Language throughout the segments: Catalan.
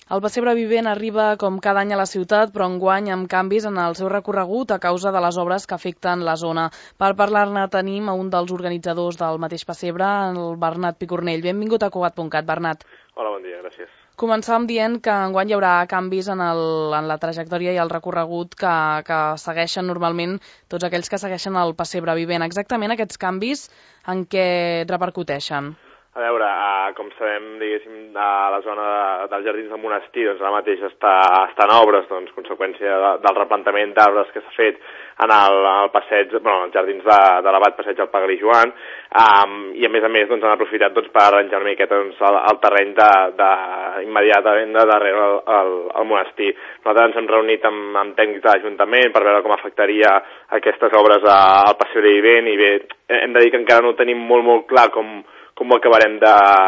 El pessebre vivent arriba com cada any a la ciutat, però enguany amb canvis en el seu recorregut a causa de les obres que afecten la zona. Per parlar-ne tenim a un dels organitzadors del mateix pessebre, el Bernat Picornell. Benvingut a Cugat.cat, Bernat. Hola, bon dia, gràcies. Començàvem dient que enguany hi haurà canvis en la trajectòria i el recorregut que segueixen normalment tots aquells que segueixen el pessebre vivent. Exactament aquests canvis en què repercuteixen? A veure, com sabem, diguéssim, la zona dels jardins del monestir, doncs ara mateix està en obres, doncs, conseqüència del replantament d'arbres que s'ha fet en el passeig, bueno, els jardins de l'abat passeig del Pagallí Joan, i a més, doncs, han aprofitat per arranjar una miqueta el terreny immediatament darrere el monestir. Nosaltres ens hem reunit amb tècnics de l'Ajuntament per veure com afectaria aquestes obres al passebre vivent, i bé, hem de dir que encara no tenim molt clar com acabarem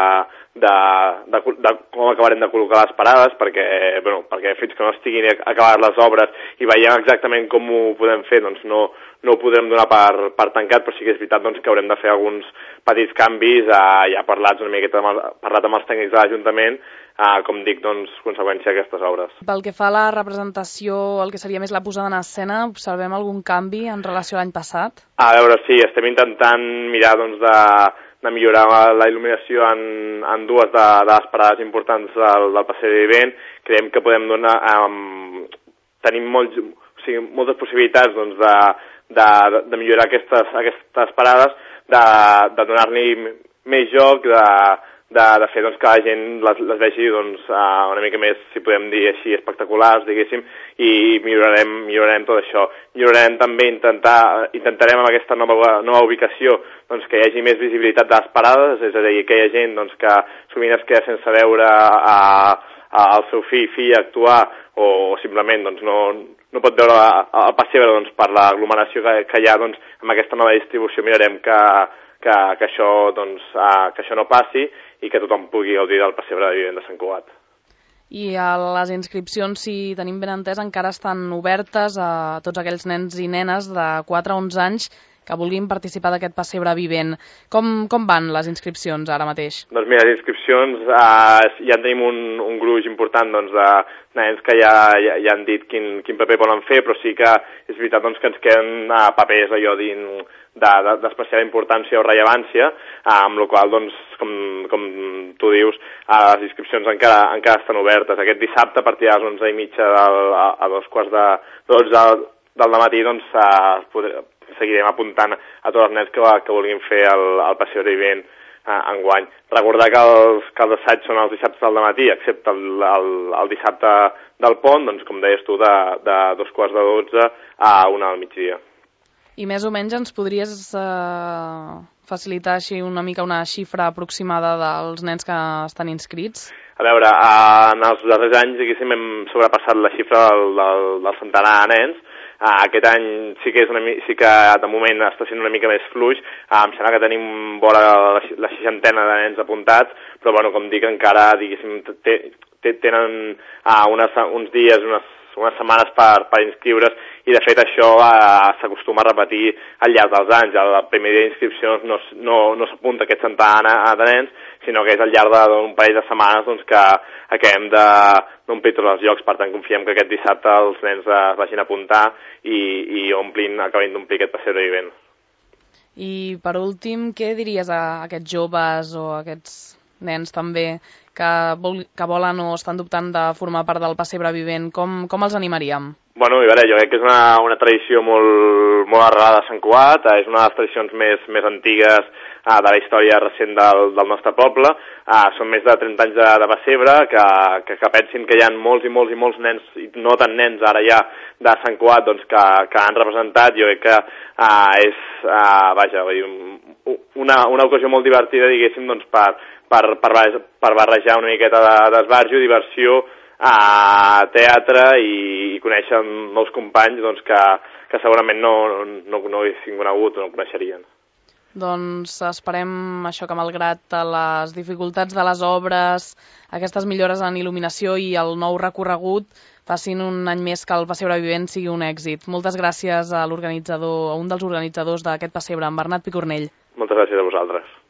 de col·locar les parades, perquè fins que no estiguin acabades les obres i veiem exactament com ho podem fer, doncs no ho podrem donar per tancat, però sí que és veritat doncs, que haurem de fer alguns petits canvis, ja parlat amb els tècnics de l'Ajuntament, com dic, doncs, conseqüència d'aquestes obres. Pel que fa a la representació, el que seria més la posada en escena, observem algun canvi en relació a l'any passat? A veure, sí, estem intentant mirar doncs, de millorar la il·luminació en dues de les parades importants del passeig vivent. Creiem que podem tenim moltes possibilitats doncs, de millorar aquestes parades, de donar-li més joc, de fer doncs, que la gent les vegi doncs, una mica més, si podem dir així, espectaculars, diguéssim, i millorarem tot això. Millorarem també, intentarem amb aquesta nova ubicació doncs, que hi hagi més visibilitat de les parades, és a dir, que hi ha gent doncs, que sovint es queda sense veure el seu fill actuar, o simplement doncs, no pot veure el pessebre doncs, per l'aglomeració que hi ha, doncs, amb aquesta nova distribució mirarem que això no passi i que tothom pugui gaudir del pessebre vivent de Sant Cugat. I les inscripcions, si tenim ben entès, encara estan obertes a tots aquells nens i nenes de 4 a 11 anys que vulguin participar d'aquest pessebre vivent. Com van les inscripcions ara mateix? Doncs mira, les inscripcions ja tenim un gruix important doncs, de nens que ja han dit quin paper volen fer, però sí que és veritat doncs, que ens queden papers allò d'especial importància o rellevància, amb la qual doncs, com tu dius, les inscripcions encara estan obertes. Aquest dissabte, a partir de les 11:30 a 11:45 del matí, doncs, seguirem apuntant a tots els nens que vulguin fer el passebre vivent enguany. Recordar que els assaigs són els dissabtes del matí, excepte el dissabte del pont, doncs, com deies tu, de 11:45 a 1 del migdia. I més o menys ens podries facilitar així una mica una xifra aproximada dels nens que estan inscrits? A veure, en els darrers anys, diguéssim, hem sobrepassat la xifra del centenar de nens. Aquest any sí que de moment està sent una mica més fluix, em sembla que tenim vora la 60ena de nens apuntats, però bueno, com dic, encara diguéssim tenen uns dies, unes setmanes per inscriure's, i de fet això s'acostuma a repetir al llarg dels anys. El primer dia d'inscripcions no s'apunta aquest centenar de nens, sinó que és al llarg d'un parell de setmanes doncs, que acabem d'omplir tots els llocs. Per tant, confiem que aquest dissabte els nens es vagin a apuntar i acabin d'omplir aquest passebre vivent. I per últim, què diries a aquests joves o a aquests nens també que volen o estan dubtant de formar part del pessebre vivent? Com els animaríem? Bueno, a veure, jo crec que és una tradició molt arrelada a Sant Cugat, és una de les tradicions més antigues de la història recent del nostre poble. Són més de 30 anys de pessebre, que pensin que hi ha molts i molts nens, i no tant nens ara ja, de Sant Cugat, doncs, que han representat. Jo crec que és una ocasió molt divertida, diguéssim, doncs, per barrejar una miqueta d'esbarjo, diversió, teatre i conèixer nous companys doncs, que segurament no haguessin conegut o no coneixerien. Doncs esperem això, que malgrat les dificultats de les obres, aquestes millores en il·luminació i el nou recorregut facin un any més que el pessebre vivent sigui un èxit. Moltes gràcies a un dels organitzadors d'aquest pessebre, en Bernat Picornell. Moltes gràcies a vosaltres.